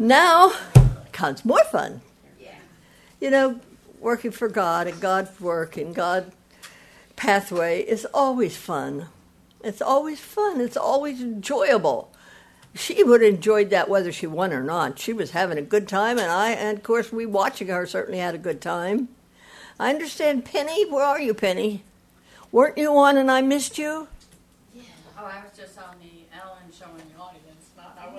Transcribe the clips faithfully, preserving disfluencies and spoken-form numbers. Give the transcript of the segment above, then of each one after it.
Now comes more fun. You know, working for God and God's work and God's pathway is always fun. It's always fun. It's always enjoyable. She would have enjoyed that whether she won or not. She was having a good time, and I, and of course, we watching her certainly had a good time. I understand, Penny. Where are you, Penny? Weren't you on and I missed you? Yeah. Oh, I was just on the Ellen show in the audience. Not, I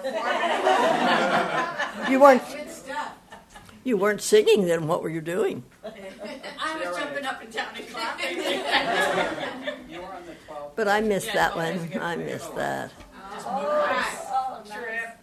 wasn't performing. You weren't. Good stuff. You weren't singing then. What were you doing? I was jumping up and down and clapping. You were on the twelve. But I missed Yeah, that well, one. that's good. I missed that. Oh, nice. Oh, nice.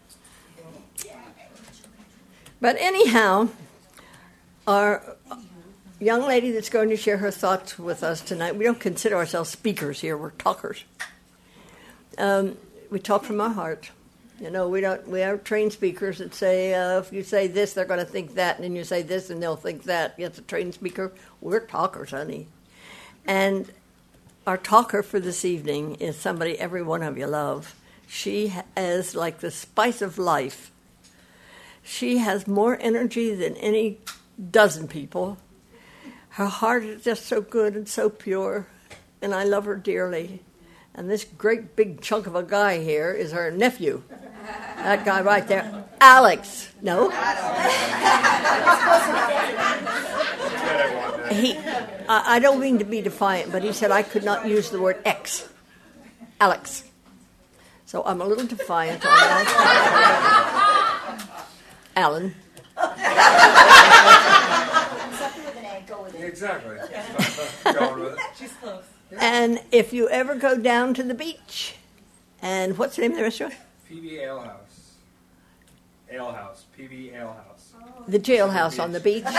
But anyhow, our young lady that's going to share her thoughts with us tonight, we don't consider ourselves speakers here, we're talkers. Um, we talk from our heart. You know, we don't. We are trained speakers that say, uh, if you say this, they're going to think that, and then you say this, and they'll think that. It's a trained speaker. We're talkers, honey. And our talker for this evening is somebody every one of you love. She is like the spice of life. She has more energy than any dozen people. Her heart is just so good and so pure, and I love her dearly. And this great big chunk of a guy here is her nephew. That guy right there, Alex. No? he, I, I don't mean to be defiant, but he said I could not use the word X. Alex. So I'm a little defiant on that. Alan. Something with an A, go with it. Exactly. Going with it. She's close. And if you ever go down to the beach, and what's the name of the restaurant? P B Ale House. Ale House. P B Ale House. The jailhouse on the beach.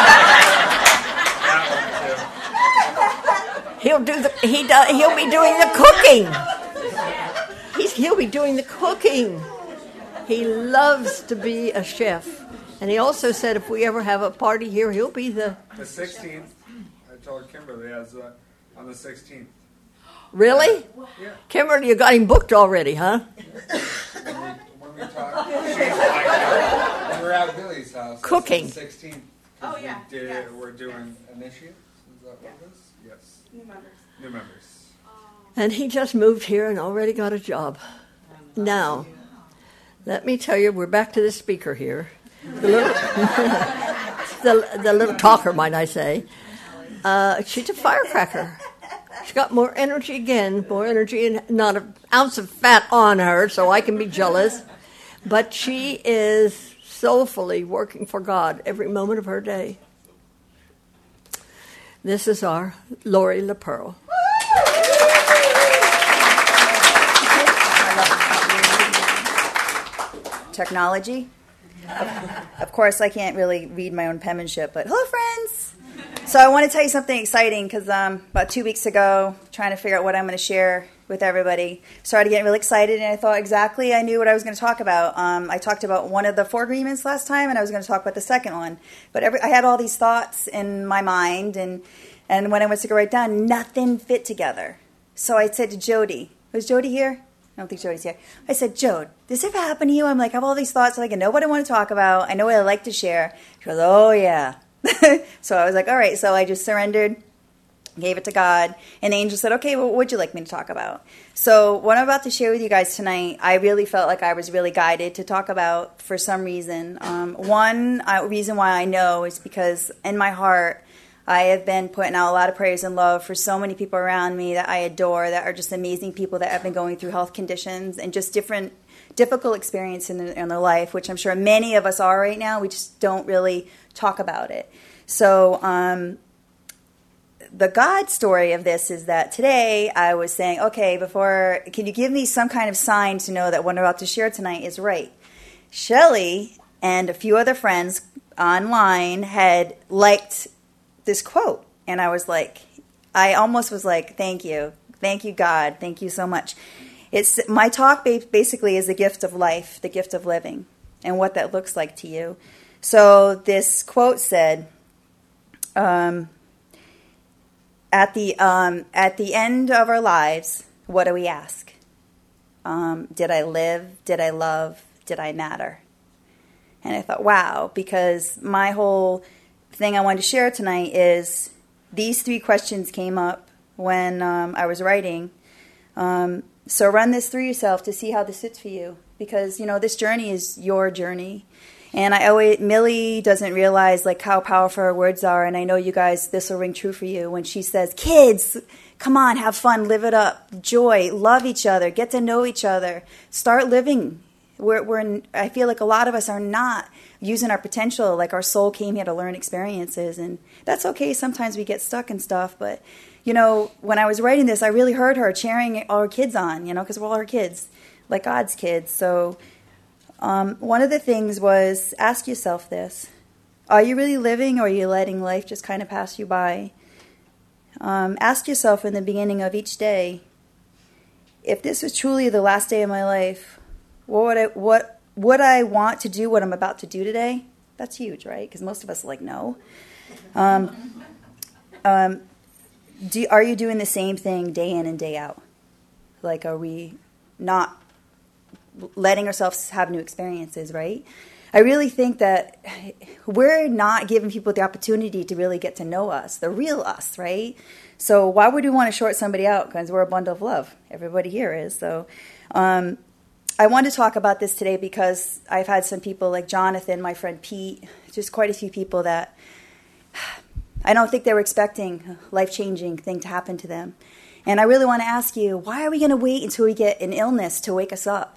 That one too. He'll do the he do, he'll be doing the cooking. He's he'll be doing the cooking. He loves to be a chef, and he also said if we ever have a party here, he'll be the The sixteenth. I told Kimberly as uh, on the sixteenth. really. Yeah. Kimberly, you got him booked already, huh? When we, when we talked, she's like, when we're at Billy's house. Cooking. The sixteenth. Oh, yeah, We did, yes. We're doing initiates. Is that what it is? Yes. New members. New members. And he just moved here and already got a job. Now, let me tell you, we're back to the speaker here. The little, the, the little talker, might I say. Uh, she's a firecracker. She's got more energy again, more energy, and not an ounce of fat on her, so I can be jealous. But she is soulfully working for God every moment of her day. This is our Lori LaPearl. Technology. Of, of course, I can't really read my own penmanship, but hello, friends. So I want to tell you something exciting because um, about two weeks ago, trying to figure out what I'm going to share with everybody, started getting really excited, and I thought exactly I knew what I was going to talk about. Um, I talked about one of the four agreements last time, and I was going to talk about the second one. But every, I had all these thoughts in my mind, and and when I went to go write down, nothing fit together. So I said to Jody, was Jody here? I don't think Jody's here. I said, Jode, does this ever happen to you? I'm like, I have all these thoughts. Like, I know what I want to talk about. I know what I like to share. She goes, oh, yeah. So I was like, all right. So I just surrendered, gave it to God. And the angel said, okay, well, what would you like me to talk about? So what I'm about to share with you guys tonight, I really felt like I was really guided to talk about for some reason. Um, one uh, reason why I know is because in my heart, I have been putting out a lot of prayers and love for so many people around me that I adore, that are just amazing people that have been going through health conditions and just different difficult experiences in, their, in their life, which I'm sure many of us are right now. We just don't really talk about it. So um, the God story of this is that today I was saying, okay, before, can you give me some kind of sign to know that what I'm about to share tonight is right? Shelley and a few other friends online had liked this quote, and I was like, I almost was like, thank you, thank you, God, thank you so much. It's my talk basically is the gift of life, the gift of living, and what that looks like to you. So this quote said, um, at the um, at the end of our lives, what do we ask? Um, did I live? Did I love? Did I matter? And I thought, wow, because my whole thing I wanted to share tonight is these three questions came up when um, I was writing. Um, so run this through yourself to see how this fits for you. Because, you know, this journey is your journey. And I always, Millie doesn't realize like how powerful her words are. And I know you guys, this will ring true for you when she says, kids, come on, have fun, live it up, joy, love each other, get to know each other, start living. We're, we're in, I feel like a lot of us are not using our potential, like our soul came here to learn experiences, and that's okay. Sometimes we get stuck and stuff, but, you know, when I was writing this, I really heard her cheering all her kids on, you know, because we're all her kids, like God's kids. So um, one of the things was ask yourself this. Are you really living, or are you letting life just kind of pass you by? Um, ask yourself in the beginning of each day, if this was truly the last day of my life, what would I, what would I want to do what I'm about to do today? That's huge, right? Because most of us are like, no. Um, um, do, are you doing the same thing day in and day out? Like, are we not letting ourselves have new experiences, right? I really think that we're not giving people the opportunity to really get to know us, the real us, right? So why would we want to short somebody out? Because we're a bundle of love. Everybody here is. So um, I want to talk about this today because I've had some people like Jonathan, my friend Pete, just quite a few people that I don't think they were expecting a life-changing thing to happen to them. And I really want to ask you, why are we going to wait until we get an illness to wake us up?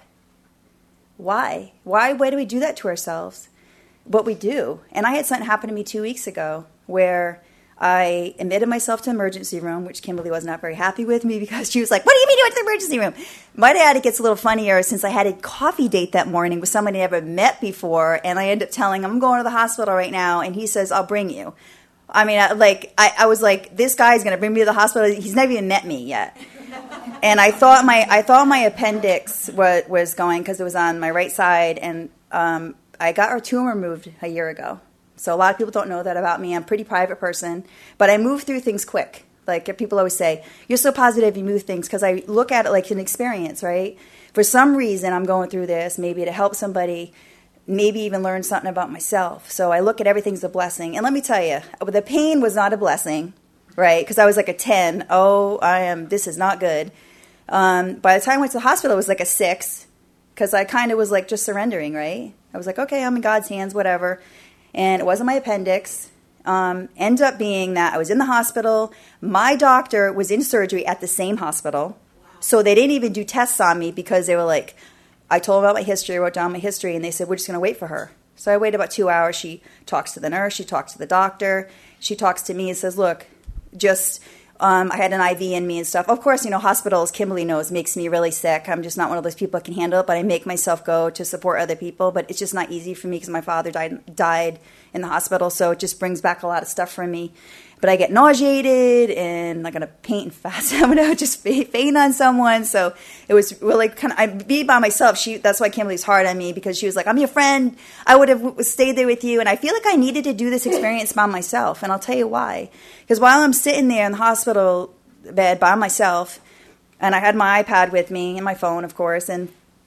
Why? Why? Why do we do that to ourselves? But we do. And I had something happen to me two weeks ago where I admitted myself to emergency room, which Kimberly was not very happy with me because she was like, what do you mean you went to the emergency room? My dad, it gets a little funnier since I had a coffee date that morning with somebody I never met before, and I end up telling him, I'm going to the hospital right now, and he says, I'll bring you. I mean, I, like, I, I was like, this guy's going to bring me to the hospital. He's never even met me yet. And I thought my I thought my appendix was, was going because it was on my right side, and um, I got a tumor removed a year ago. So a lot of people don't know that about me. I'm a pretty private person, but I move through things quick. Like people always say, you're so positive you move things, because I look at it like an experience, right? For some reason, I'm going through this, maybe to help somebody, maybe even learn something about myself. So I look at everything as a blessing. And let me tell you, the pain was not a blessing, right? Because I was like a ten. Oh, I am, this is not good. Um, by the time I went to the hospital, it was like a six, because I kind of was like just surrendering, right? I was like, okay, I'm in God's hands, whatever. And it wasn't my appendix. Um, ended up being that I was in the hospital. My doctor was in surgery at the same hospital. So they didn't even do tests on me because they were like, I told them about my history, I wrote down my history, and they said, we're just going to wait for her. So I waited about two hours. She talks to the nurse. She talks to the doctor. She talks to me and says, look, just... Um, I had an I V in me and stuff. Of course, you know, hospitals, Kimberly knows, makes me really sick. I'm just not one of those people that can handle it, but I make myself go to support other people. But it's just not easy for me because my father died died in the hospital, so it just brings back a lot of stuff from me. But I get nauseated, and I'm going to paint and fast. I'm going to just faint on someone. So it was really kind of, I'd be by myself. She, that's why Kimberly's hard on me, because she was like, I'm your friend. I would have stayed there with you. And I feel like I needed to do this experience by myself. And I'll tell you why. Because while I'm sitting there in the hospital bed by myself, and I had my iPad with me and my phone, of course, and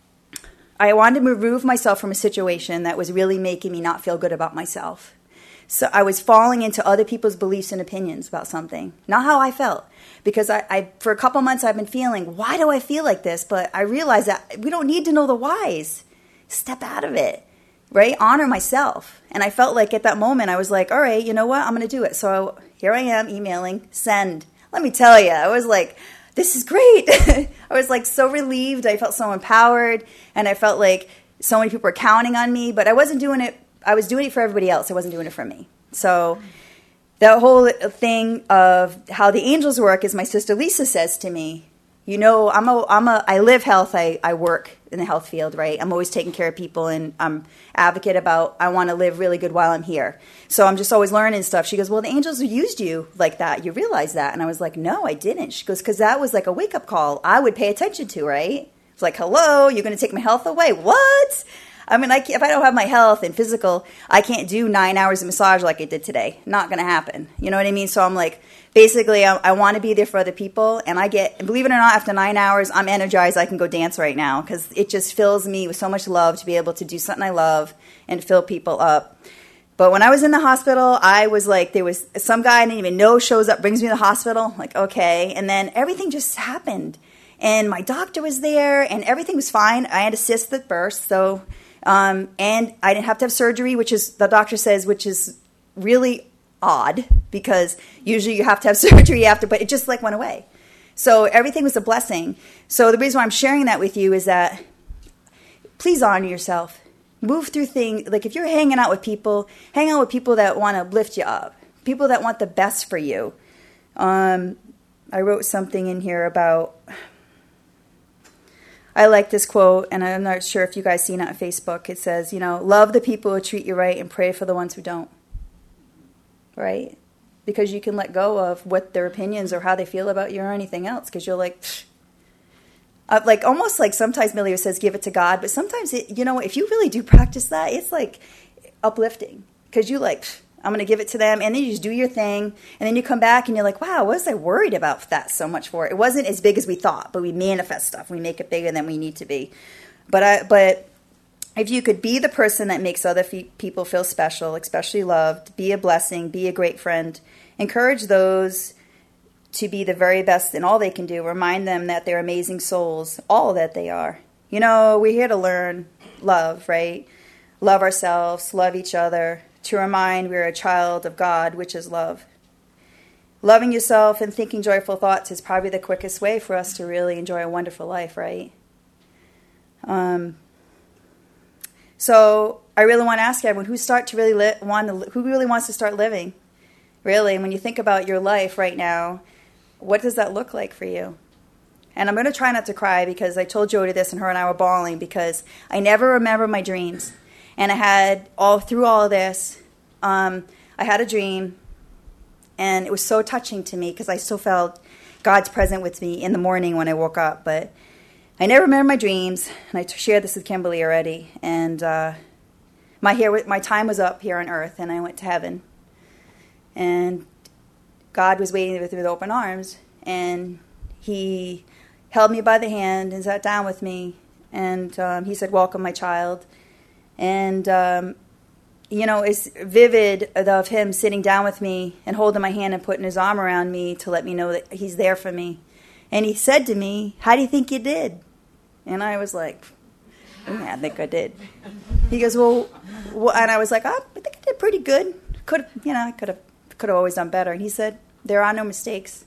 I wanted to remove myself from a situation that was really making me not feel good about myself. So I was falling into other people's beliefs and opinions about something, not how I felt. Because I, I, for a couple months, I've been feeling, why do I feel like this? But I realized that we don't need to know the whys. Step out of it, right? Honor myself. And I felt like at that moment, I was like, all right, you know what? I'm going to do it. So here I am emailing, send. Let me tell you, I was like, this is great. I was like so relieved. I felt so empowered. And I felt like so many people were counting on me. But I wasn't doing it. I was doing it for everybody else. I wasn't doing it for me. So the whole thing of how the angels work is my sister Lisa says to me, you know, I'm a, I'm a, I live health. I, I work in the health field, right? I'm always taking care of people, and I'm advocate about, I want to live really good while I'm here. So I'm just always learning stuff. She goes, well, the angels used you like that. You realize that? And I was like, no, I didn't. She goes, because that was like a wake-up call I would pay attention to, right? It's like, hello, you're going to take my health away? What? I mean, I can't, if I don't have my health and physical, I can't do nine hours of massage like I did today. Not going to happen. You know what I mean? So I'm like, basically, I, I want to be there for other people. And I get, believe it or not, after nine hours, I'm energized. I can go dance right now because it just fills me with so much love to be able to do something I love and fill people up. But when I was in the hospital, I was like, there was some guy I didn't even know shows up, brings me to the hospital. I'm like, okay. And then everything just happened. And my doctor was there, and everything was fine. I had a cyst that burst, so um, and I didn't have to have surgery, which is the doctor says, which is really odd because usually you have to have surgery after, but it just like went away. So everything was a blessing. So the reason why I'm sharing that with you is that please honor yourself. Move through things. Like if you're hanging out with people, hang out with people that want to lift you up, people that want the best for you. Um, I wrote something in here about. I like this quote, and I'm not sure if you guys seen it on Facebook. It says, you know, love the people who treat you right and pray for the ones who don't. Right? Because you can let go of what their opinions or how they feel about you or anything else. Because you're like, uh, like almost like sometimes Millie says, give it to God. But sometimes, it, you know, if you really do practice that, it's like uplifting. Because you like, I'm going to give it to them, and then you just do your thing, and then you come back, and you're like, wow, what was I worried about that so much for? It wasn't as big as we thought, but we manifest stuff. We make it bigger than we need to be. But I, but if you could be the person that makes other fe- people feel special, especially loved, be a blessing, be a great friend, encourage those to be the very best in all they can do. Remind them that they're amazing souls, all that they are. You know, we're here to learn love, right? Love ourselves, love each other, to remind we're a child of God, which is love. Loving yourself and thinking joyful thoughts is probably the quickest way for us to really enjoy a wonderful life, right? Um, so I really want to ask everyone who start to really li- want to, who really wants to start living. Really, when you think about your life right now, what does that look like for you? And I'm going to try not to cry because I told Jody this, and her and I were bawling because I never remember my dreams. And I had, all through all of this, um, I had a dream, and it was so touching to me because I still felt God's presence with me in the morning when I woke up. But I never remember my dreams, and I t- shared this with Kimberly already. And uh, my, hair, my time was up here on earth, and I went to heaven. And God was waiting with me with open arms, and he held me by the hand and sat down with me, and um, he said, welcome, my child. And, um, you know, it's vivid of him sitting down with me and holding my hand and putting his arm around me to let me know that he's there for me. And he said to me, how do you think you did? And I was like, yeah, I think I did. He goes, well, well, and I was like, oh, I think I did pretty good. Could, you know, I could have could have always done better. And he said, there are no mistakes.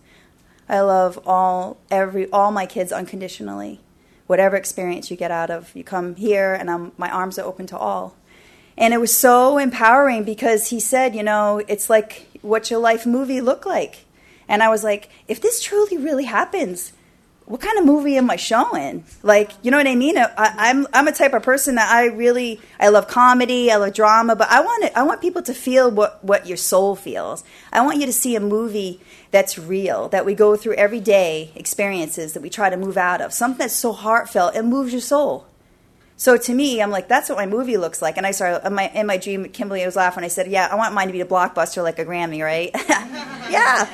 I love all every all my kids unconditionally. Whatever experience you get out of, you come here, and I'm, my arms are open to all. And it was so empowering because he said, you know, it's like what your life movie looked like. And I was like, if this truly really happens, what kind of movie am I showing? Like, you know what I mean? I, I'm I'm a type of person that I really, I love comedy, I love drama, but I want it, I want people to feel what, what your soul feels. I want you to see a movie that's real, that we go through every day, experiences that we try to move out of, something that's so heartfelt, it moves your soul. So to me, I'm like, that's what my movie looks like. And I started, in my, in my dream, Kimberly was laughing. I said, yeah, I want mine to be a blockbuster like a Grammy, right? Yeah.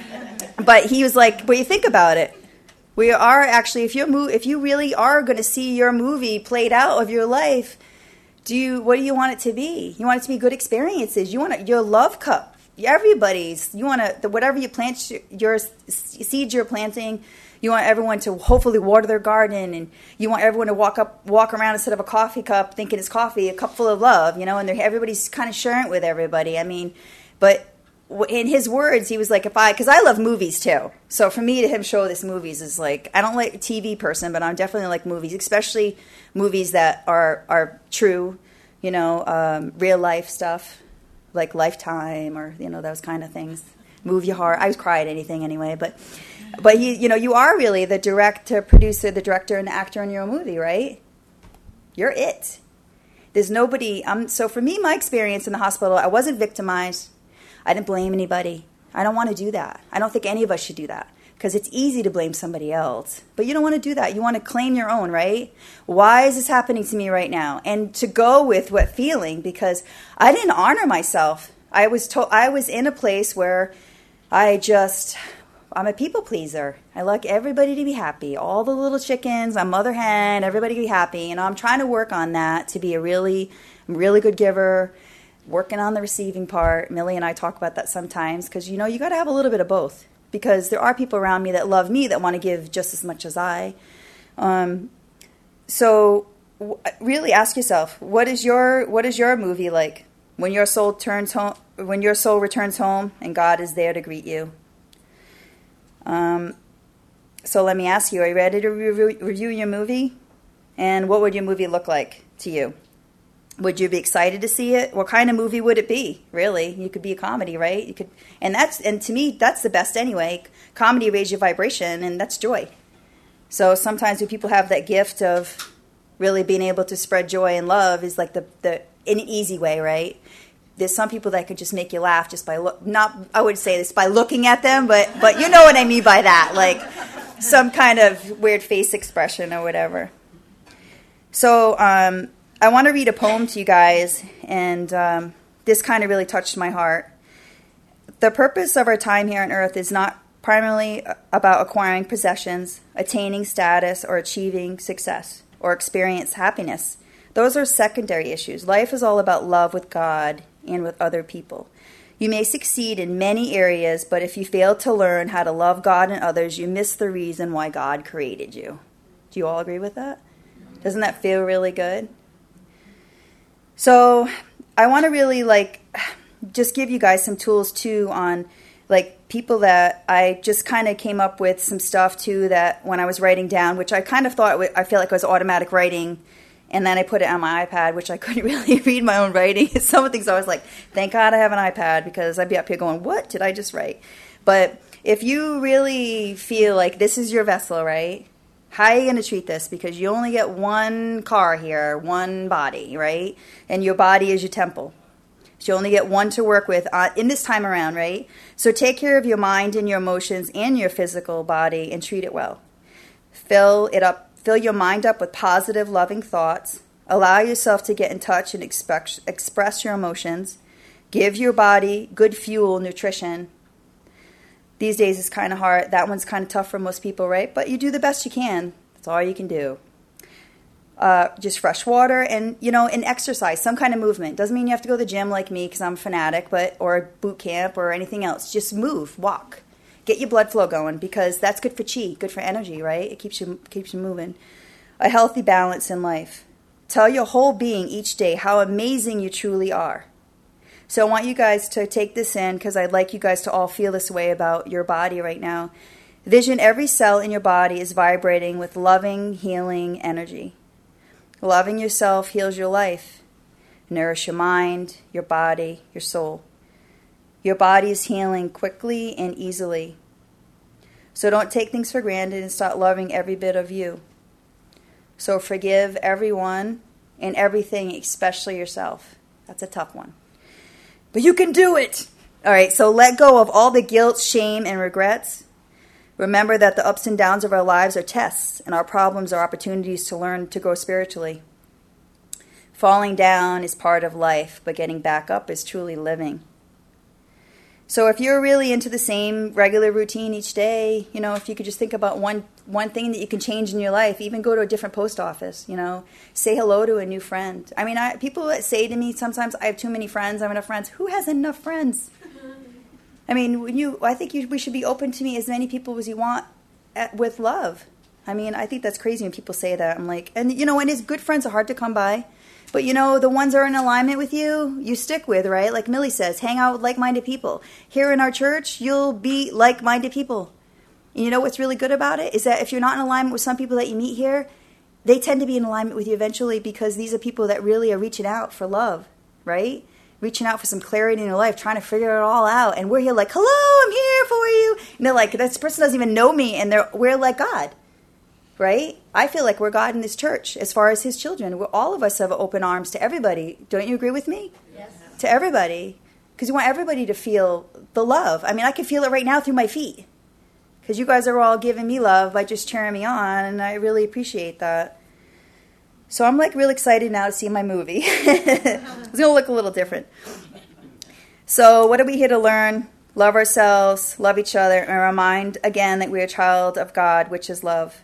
But he was like, well, you think about it. We are actually, if you move, if you really are going to see your movie played out of your life, do you? What do you want it to be? You want it to be good experiences. You want it, your love cup. Everybody's. You want to whatever you plant your seeds you're planting. You want everyone to hopefully water their garden, and you want everyone to walk up, walk around instead of a coffee cup, thinking it's coffee, a cup full of love. You know, and everybody's kind of sharing it with everybody. I mean, but. In his words, he was like, if I, because I love movies too. So for me to him show this movies is like, I don't like a T V person, but I'm definitely like movies, especially movies that are, are true, you know, um, real life stuff, like Lifetime or, you know, those kind of things. Move your heart. I was cry at anything anyway, but, but you, you know, you are really the director, producer, the director, and the actor in your movie, right? You're it. There's nobody, um, so for me, my experience in the hospital, I wasn't victimized. I didn't blame anybody. I don't want to do that. I don't think any of us should do that. because it's easy to blame somebody else. But you don't want to do that. You want to claim your own, right? Why is this happening to me right now? And to go with what feeling, because I didn't honor myself. I was told I was in a place where I just, I'm a people pleaser. I like everybody to be happy. All the little chickens, I'm mother hen, everybody to be happy. And I'm trying to work on that to be a really, really good giver, working on the receiving part. Millie and I talk about that sometimes because, you know, you got to have a little bit of both, because there are people around me that love me that want to give just as much as I. Um, so w- really ask yourself, what is your what is your movie like when your soul turns home, when your soul returns home and God is there to greet you? Um, so let me ask you, are you ready to re- review your movie? And what would your movie look like to you? Would you be excited to see it? What kind of movie would it be? Really, you could be a comedy, right? You could, and that's and to me that's the best anyway. Comedy raises your vibration, and that's joy. So sometimes when people have that gift of really being able to spread joy and love, is like the the in an easy way, right? There's some people that could just make you laugh just by look. Not I would say this by looking at them, but but you know what I mean by that, like some kind of weird face expression or whatever. So. Um, I want to read a poem to you guys, and um, this kind of really touched my heart. The purpose of our time here on earth is not primarily about acquiring possessions, attaining status, or achieving success, or experience happiness. Those are secondary issues. Life is all about love with God and with other people. You may succeed in many areas, but if you fail to learn how to love God and others, you miss the reason why God created you. Do you all agree with that? Doesn't that feel really good? So I want to really like just give you guys some tools too on like people that I just kind of came up with some stuff too that when I was writing down, which I kind of thought I feel like it was automatic writing, and then I put it on my iPad, which I couldn't really read my own writing. Some of the things I was like, thank God I have an iPad, because I'd be up here going, what did I just write? But if you really feel like this is your vessel, right? How are you going to treat this? Because you only get one car here, one body, right? And your body is your temple. So you only get one to work with uh, in this time around, right? So take care of your mind and your emotions and your physical body and treat it well. Fill it up. Fill your mind up with positive, loving thoughts. Allow yourself to get in touch and express, express your emotions. Give your body good fuel, nutrition. These days it's kind of hard. That one's kind of tough for most people, right? But you do the best you can. That's all you can do. Uh, just fresh water and, you know, and exercise, some kind of movement. Doesn't mean you have to go to the gym like me because I'm a fanatic, but or boot camp or anything else. Just move, walk. Get your blood flow going, because that's good for chi, good for energy, right? It keeps you keeps you moving. A healthy balance in life. Tell your whole being each day how amazing you truly are. So I want you guys to take this in, because I'd like you guys to all feel this way about your body right now. Vision every cell in your body is vibrating with loving, healing energy. Loving yourself heals your life. Nourish your mind, your body, your soul. Your body is healing quickly and easily. So don't take things for granted and start loving every bit of you. So forgive everyone and everything, especially yourself. That's a tough one. But you can do it. All right, so let go of all the guilt, shame, and regrets. Remember that the ups and downs of our lives are tests, and our problems are opportunities to learn to grow spiritually. Falling down is part of life, but getting back up is truly living. So if you're really into the same regular routine each day, you know, if you could just think about one one thing that you can change in your life, even go to a different post office, you know, say hello to a new friend. I mean, I, people say to me sometimes, I have too many friends, I have enough friends. Who has enough friends? I mean, when you, I think you, we should be open to meet as many people as you want at, with love. I mean, I think that's crazy when people say that. I'm like, and you know, and his good friends are hard to come by. But, you know, the ones that are in alignment with you, you stick with, right? Like Millie says, hang out with like-minded people. Here in our church, you'll be like-minded people. And you know what's really good about it? Is that if you're not in alignment with some people that you meet here, they tend to be in alignment with you eventually, because these are people that really are reaching out for love, right? Reaching out for some clarity in your life, trying to figure it all out. And we're here like, hello, I'm here for you. And they're like, this person doesn't even know me, and they're we're like God. Right? I feel like we're God in this church as far as his children. We're, all of us have open arms to everybody. Don't you agree with me? Yes. To everybody. Because you want everybody to feel the love. I mean, I can feel it right now through my feet. because you guys are all giving me love by just cheering me on, and I really appreciate that. So I'm like really excited now to see my movie. It's going to look a little different. So what are we here to learn? Love ourselves, love each other, and remind again that we're a child of God, which is love.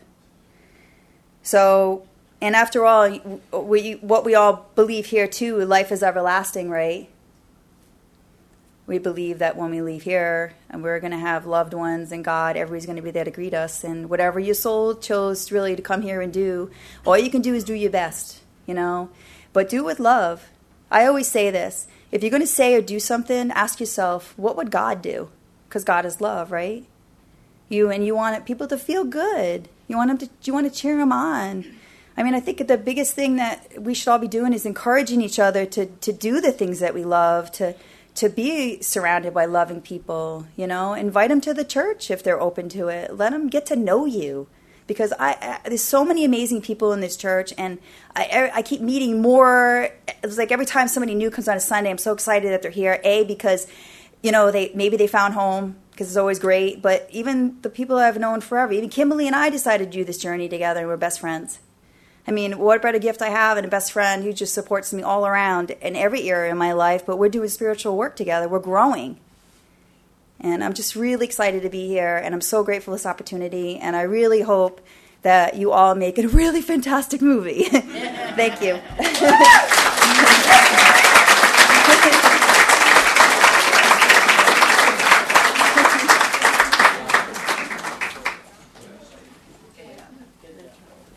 So, and after all, we, what we all believe here too, life is everlasting, right? We believe that when we leave here and we're going to have loved ones and God, everybody's going to be there to greet us. And whatever your soul chose really to come here and do, all you can do is do your best, you know. But do it with love. I always say this. If you're going to say or do something, ask yourself, what would God do? Because God is love, right? You and you want people to feel good. You want them to. You want to cheer them on. I mean, I think the biggest thing that we should all be doing is encouraging each other to to do the things that we love, to to be surrounded by loving people. You know, invite them to the church if they're open to it. Let them get to know you. Because I, I there's so many amazing people in this church, and I I keep meeting more. It's like every time somebody new comes on a Sunday, I'm so excited that they're here. A, because, you know, they maybe they found home, because it's always great. But even the people I've known forever, even Kimberly and I decided to do this journey together, and we're best friends. I mean, what better gift I have and a best friend who just supports me all around in every area of my life. But we're doing spiritual work together. We're growing. And I'm just really excited to be here, and I'm so grateful for this opportunity, and I really hope that you all make it a really fantastic movie. Thank you.